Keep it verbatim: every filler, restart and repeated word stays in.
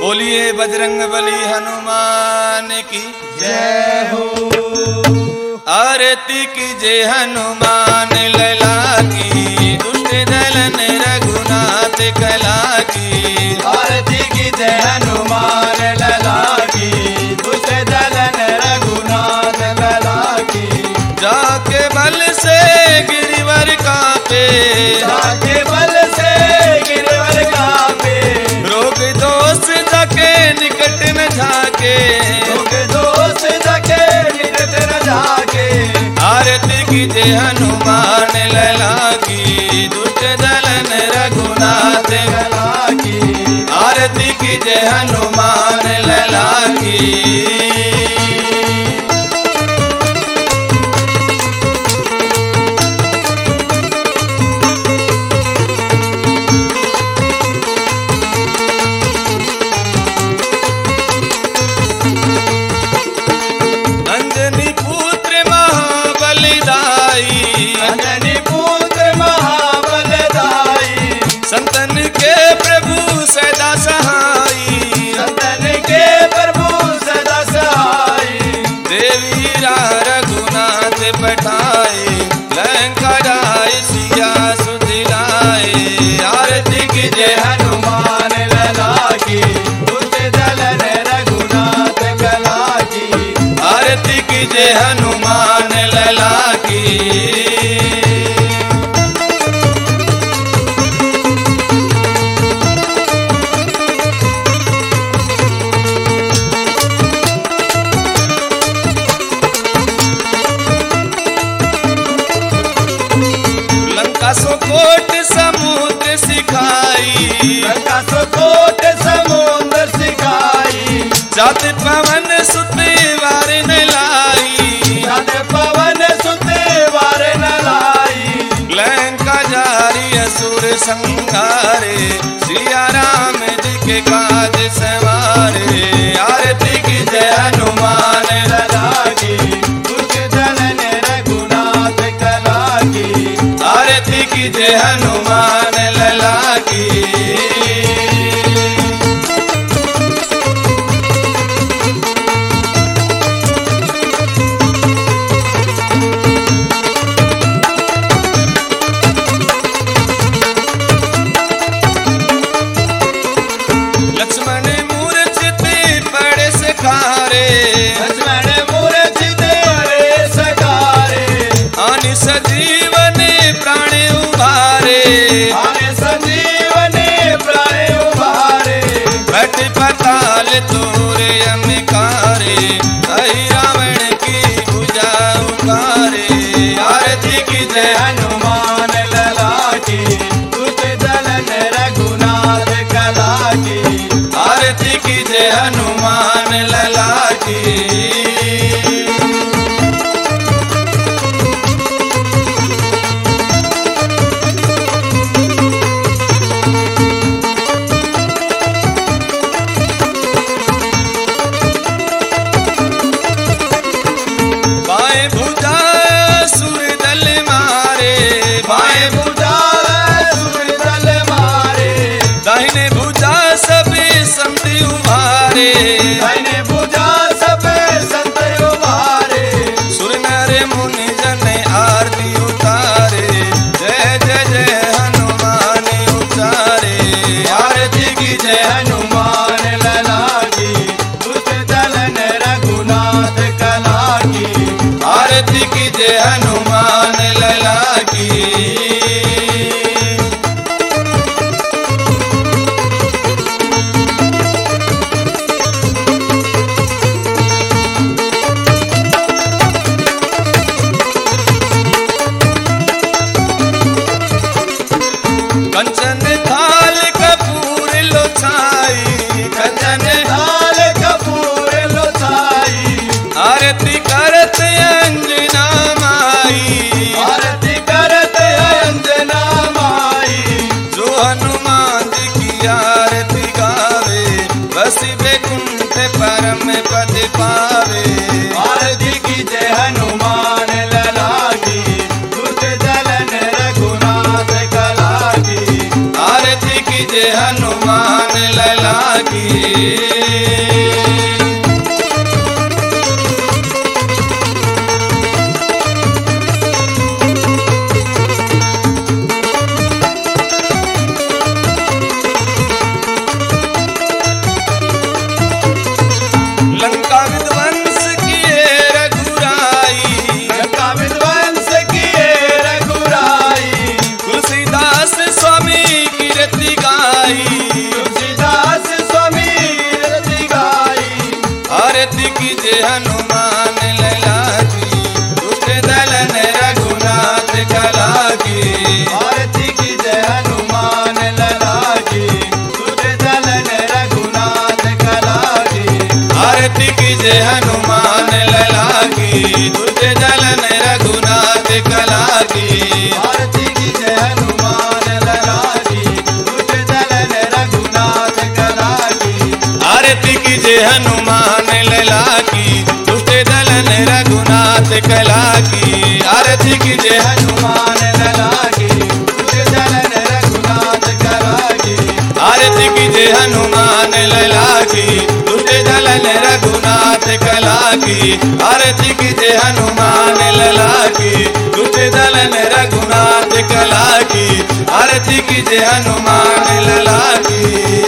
बोलिए बजरंग बली हनुमान की जय हो। आरती कीजिए हनुमान लला की, दुष्ट दलन रघुनाथ कला की। आरती कीजिए हनुमान लला की, दुष्ट दलन रघुनाथ कला की। जाके बल से गिरिवर कापे, जाके बल से गिरवर कापे। रोग दोष जाके निकट न झाके, रोग दोष जाके निकट न झाके। आरती कीजिए हनुमान लला की, दुष्ट दलन रघुनाथ कला की। आरती कीजिए हनुमान लला की। अंजनी पुत्र महाबलदाई, अंजनी पुत्र महाबलदाई। संतन के प्रभु सदा सहाई, संतन के प्रभु सदा सहाई। देवी रा रघुनाथ पठाए, लंका जाय सिया सुदिलाए। आरती कीजिए हनुमान लला की, दुष्ट दलन रघुनाथ कला की। आरती कीजिए हनुमान लला की। लंका सो कोट समुद्र सिखाई, लंका सो कोट समुद्र सिखाई। जात पवन सुत वार न लाई, जात पवन सुत वार न लाई। लंका जारी असुर संहारे, सिया राम जी के काज सवारे। आरती कीजिए हनुमान लला की, दुष्ट दलन रघुनाथ कला की। आरती कीजिए हनुमान लला की। लक्ष्मण मूर्छित पड़े सखारे, लक्ष्मण मूर्छित पड़े सखारे। आनि सजीवन प्राण उभारे, आने संजीवनी प्राण उभारे। भट पताल तोरे अमिकारे, अहि रावण की भुजा उतारे। आरती कीजिए हनुमान लला की, दुष्ट दलन रघुनाथ कला की। आरती कीजिए हनुमान लला की। बाएं भुजा सुर दल मारे, बाएं भुजा सुर दल मारे। दाहिने भुजा सब संत उभारे। दाहिने भुजा सब संत उभारे। सुर नर मुनि जन आरती उतारे, जय जय जय हनुमान उचारे। आरती कीजिए हनुमान लला की, दुष्ट दलन रघुनाथ कला की। आरती कीजिए हनुमान लला की। कंचन थाल कपूर लोछाई, कंचन लाल कपूर लोछाई। आरती करत अंजना माई, आरती करत अंजना माई। जो हनुमान जी की आरती गावे, बस बैकुंठ परम पद पावे। आरती कीजिए हनुमान लला की, दुष्ट दलन रघुनाथ कला की। आरती कीजिए हनुमान लला कला की। लंका विध्वंस किए रघुराई, लंका विध्वंस किए रघुराई, तुलसीदास स्वामी कीर्ति गाई, तुलसीदास स्वामी कीर्ति गाई। आरती कीजे हनुमान लला की, दुष्ट दलन रघुनाथ कला की। आरती कीजे हनुमान लला की, दुष्ट दलन रघुनाथ कला की। आरती कीजे हनुमान लला की, दुष्ट दलन रघुनाथ कला की। आरती कीजे हनुमान लला की, दुष्ट दलन रघुनाथ कला की। आरती कीजे हनुमान लला की, दुष्ट दलन रघुनाथ कला की। आरती कीजे हनुमान लला की, दुष्ट दलन रघुनाथ कला की। आरती कीजे हनुमान लला की, दुष्ट दलन रघुनाथ कला की। आरती कीजे हनुमान लला की, दुष्ट दलन रघुनाथ कला की। आरती कीजे हनुमान लला की।